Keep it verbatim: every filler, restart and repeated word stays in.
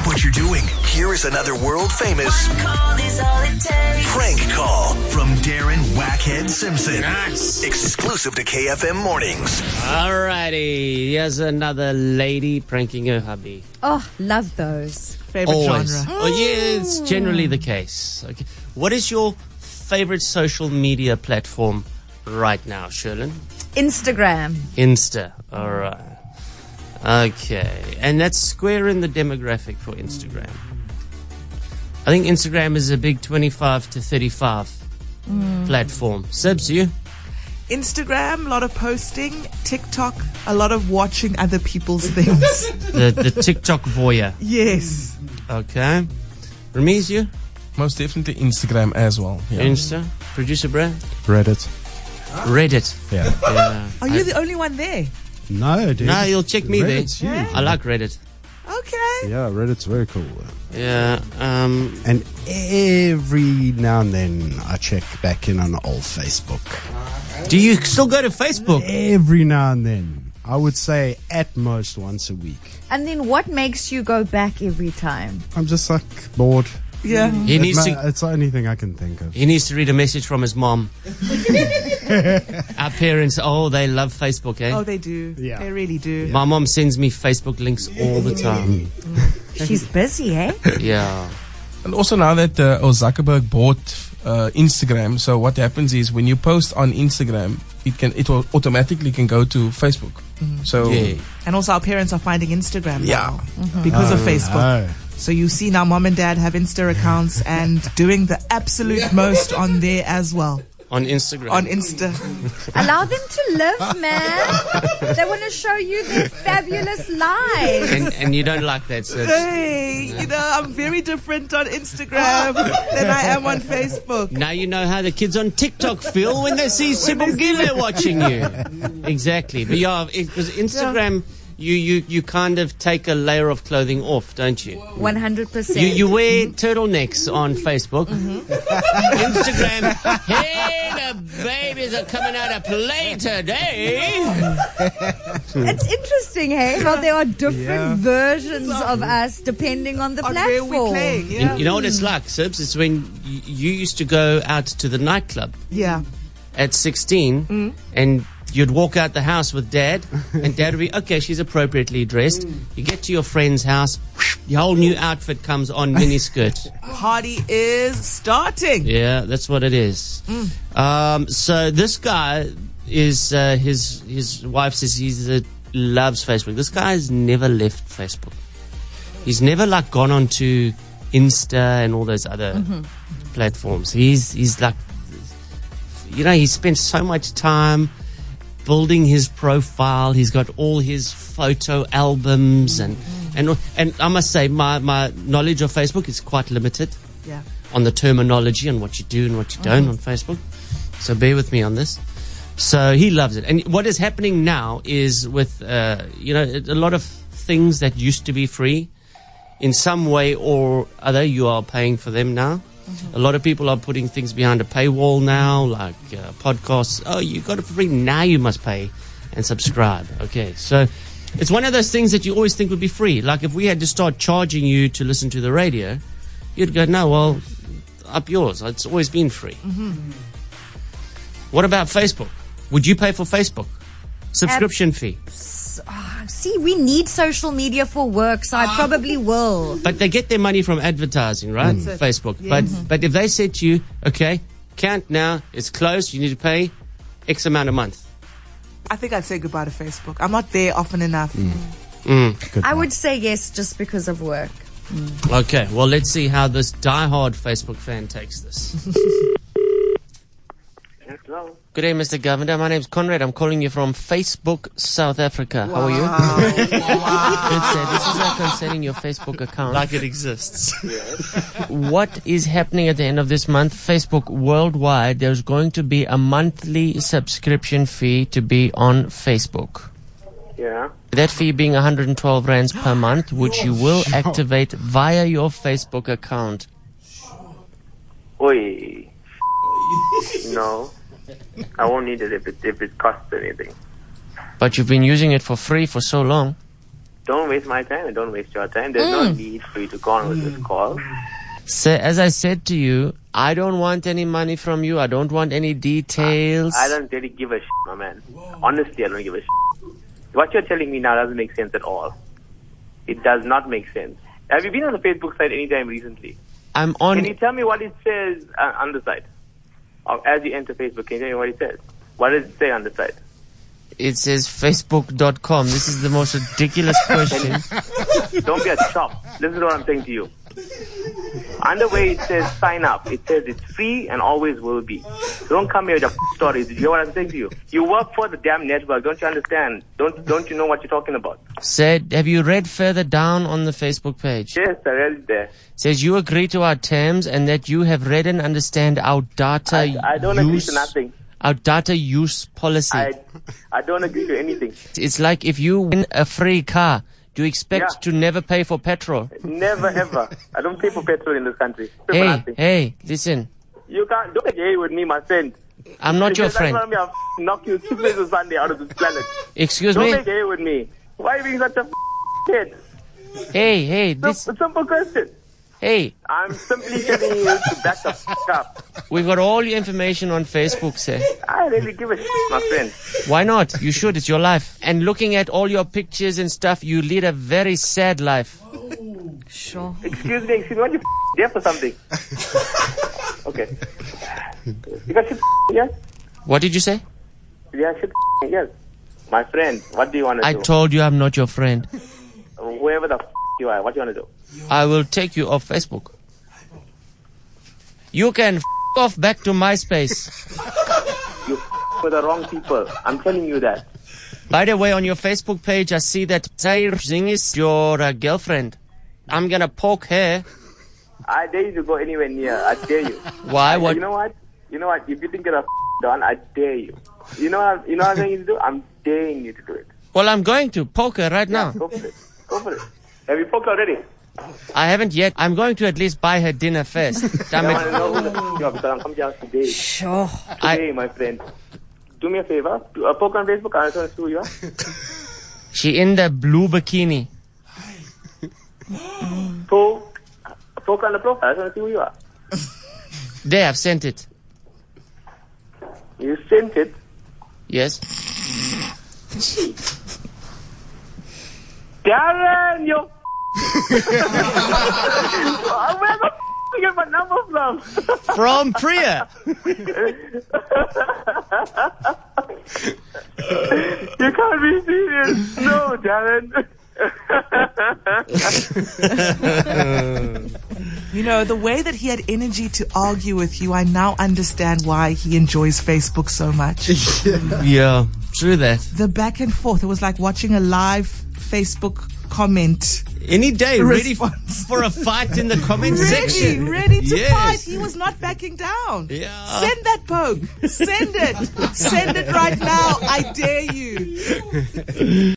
Stop what you're doing. Here is another world-famous prank call from Darren Wackhead Simpson. Nice. Exclusive to K F M Mornings. Alrighty, here's another lady pranking her hubby. Oh, love those. Favorite Always. genre. Oh, yeah, it's generally the case. Okay. What is your favorite social media platform right now, Sherlyn? Instagram. Insta. All right. Okay. And that's square in the demographic for Instagram. I think Instagram is a big twenty-five to thirty-five Mm. platform. Sibs, you? Instagram, a lot of posting. TikTok, a lot of watching other people's things. The, the TikTok voyeur. Yes. Okay. Ramiz, you? Most definitely Instagram as well. Yeah. Insta. Producer Brad? Reddit. Reddit. Yeah. Yeah. Are you the only one there? No, dude. No, you'll check me Reddit's there. huge. I like Reddit. Okay. Yeah, Reddit's very cool. Yeah. Um, And every now and then I check back in on old Facebook. do you still go to Facebook? Every now and then. I would say at most once a week. And then what makes you go back every time? I'm just like bored. Yeah. He It needs ma- to. It's the only thing I can think of. He needs to read a message from his mom. Our parents, oh, they love Facebook, eh? Oh, they do. Yeah. They really do. My mom sends me Facebook links all the time. She's busy, eh? Yeah. And also now that uh, oh, Zuckerberg bought uh, Instagram, so what happens is when you post on Instagram, it can it will automatically can go to Facebook. So Yeah. And also our parents are finding Instagram Yeah. now because of Facebook. Oh. So you've seen our mom and dad have Insta accounts and doing the absolute most on there as well. On Instagram. On Insta. Allow them to live, man. They want to show you their fabulous lives. and, and you don't like that, so it's- Hey, you know, I'm very different on Instagram than I am on Facebook. now you know how the kids on TikTok feel when they see Sibongile watching you. Exactly. But yeah, because Instagram, you, you, you kind of take a layer of clothing off, don't you? one hundred percent. You, you wear turtlenecks on Facebook. Instagram, hey, the babies are coming out of play today. It's interesting, hey, how there are different Yeah. versions of us depending on the On where platform. we're playing. Yeah. You, you know what it's like, Sibs? It's when you, you used to go out to the nightclub Yeah. at sixteen and you'd walk out the house with dad and dad would be, okay, she's appropriately dressed. You get to your friend's house, your whole new outfit comes on, mini skirt. Party is starting. Yeah, that's what it is. Um, so this guy is, uh, his his wife says he uh, loves Facebook. This guy has never left Facebook. He's never like gone on to Insta and all those other platforms. He's he's like, you know, he spent so much time building his profile. He's got all his photo albums and and and I must say my my knowledge of Facebook is quite limited Yeah. on the terminology and what you do and what you don't on Facebook. So bear with me on this. So he loves it. And what is happening now is with, uh, you know, a lot of things that used to be free, in some way or other, you are paying for them now. A lot of people are putting things behind a paywall now, like uh, podcasts. Oh, you got it for free. Now you must pay and subscribe. Okay, so it's one of those things that you always think would be free. Like if we had to start charging you to listen to the radio, you'd go, no, well, up yours. It's always been free. What about Facebook? Would you pay for Facebook? Subscription fee. See, we need social media for work, so I probably will. But they get their money from advertising, right? That's it. Facebook. Yes. But but if they said to you, okay, can't now, it's closed, you need to pay X amount a month. I think I'd say goodbye to Facebook. I'm not there often enough. I would say yes just because of work. Okay, well, let's see how this diehard Facebook fan takes this. Hello. Good day, Mister Governor. My name's Conrad. I'm calling you from Facebook, South Africa. How are you? Good, sir. This is uh, concerning your Facebook account. Like it exists. What is happening at the end of this month? Facebook worldwide, there's going to be a monthly subscription fee to be on Facebook. Yeah. That fee being one hundred twelve rands per month, which you will activate via your Facebook account. Oi. No. I won't need it if it if it costs anything. But you've been using it for free for so long. don't waste my time and don't waste your time. There's no need for you to go on with this call. So, as I said to you, I don't want any money from you. I don't want any details. I don't really give a shit, my man. Honestly, I don't give a shit. What you're telling me now doesn't make sense at all. It does not make sense. Have you been on the Facebook site anytime recently? I'm on. Can you tell me what it says uh, on the site? Or as you enter Facebook, can you tell me what it says? What does it say on the site? It says facebook dot com. This is the most ridiculous question. Don't be a chop. Listen to what I'm saying to you. Under where it says sign up, it says it's free and always will be. So don't come here with your stories. Did you hear what I'm saying to you? You work for the damn network. Don't you understand? Don't don't you know what you're talking about? Said, have you read further down on the Facebook page? Yes, I read it there. Says you agree to our terms and that you have read and understand our data I, I don't use, agree to nothing. Our data use policy. I, I don't agree to anything. It's like if you win a free car, do you expect Yeah. to never pay for petrol? Never ever. I don't pay for petrol in this country. Pay for Hey, nothing. hey, listen. You can't don't get gay with me, my friend. I'm not your Because friend. That's why I'll knock you two places Sunday out of this planet. Excuse Don't me? make gay with me. Why are you being such a kid? Hey, hey, this, Sim- simple question. hey, I'm simply telling you to back the f- up. we've got all your information on Facebook, sir. I really give a shit, my friend. Why not? You should. It's your life. And looking at all your pictures and stuff, you lead a very sad life. Sure. Excuse me, excuse me, what you f- deaf or something? Okay. You got shit, yes? What did you say? Yeah, shit, yes. My friend, what do you want to I do? told you I'm not your friend. Whoever the f- you are, what do you want to do? I will take you off Facebook. You can f- off back to MySpace. You f- with the wrong people. I'm telling you that. By the way, on your Facebook page, I see that Zair Singh is your uh, girlfriend. I'm gonna poke her. I dare you to go anywhere near. I dare you. Why? What? You know what? You know what? If you think you're a f- done, I dare you. You know what? You know what I'm saying you to do? I'm daring you to do it. Well, I'm going to poke her right now. Go for it. Go for it. Have you poked already? I haven't yet. I'm going to at least buy her dinner first. Damn I want to it. know who the f- you are because I'm coming to your house today. Sure. Today, my friend. Do me a favor. Do a poke on Facebook. I just want to see who you are. She in the blue bikini. Poke. Poke on the profile. I just want to see who you are. There, I've sent it. You sent it. Yes. Darren, you. Where the f- you get my number from? From Priya. You can't be serious. No, Darren. You know, the way that he had energy to argue with you, I now understand why he enjoys Facebook so much. Yeah, true that. The back and forth, it was like watching a live Facebook comment. Any day, ready f- Response. for a fight in the comment Ready, section. ready to Yes. fight. He was not backing down. Yeah. Send that poke. Send it. Send it right now. I dare you.